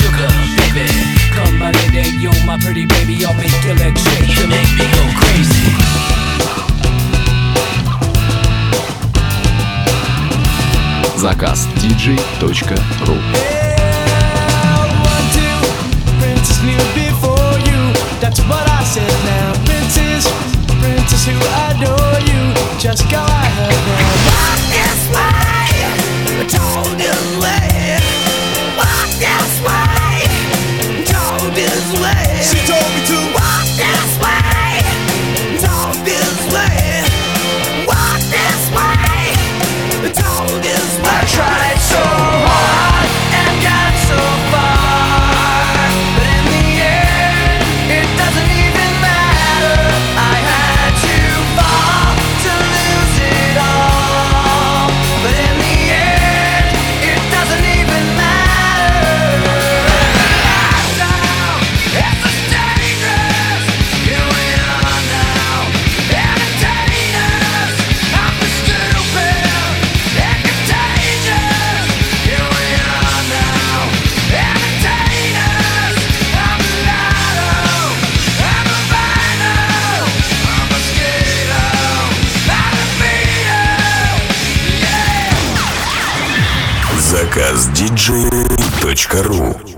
sugar, baby. Come my lady, you my pretty baby, I'll make your legs shake to make me go crazy. Заказ dj.ru. Princess knew before you. That's what I said now. Princess who adore you. Just go ahead now. Walk this way, told this way. Walk this way, told this way. She told me to walk this way, told this way. Walk this way, told this way. I tried so hard and got so far, but in the end, it doesn't even matter. I had to fall to lose it all, but in the end, it doesn't even matter. Now, it's a dangerous, going on now. Entertainers, I'm the stupid and contagious, going on now. Entertainers, I'm a lotto, I'm a vinyl, I'm a skater, I'm a beater, yeah. Заказ dj.ru.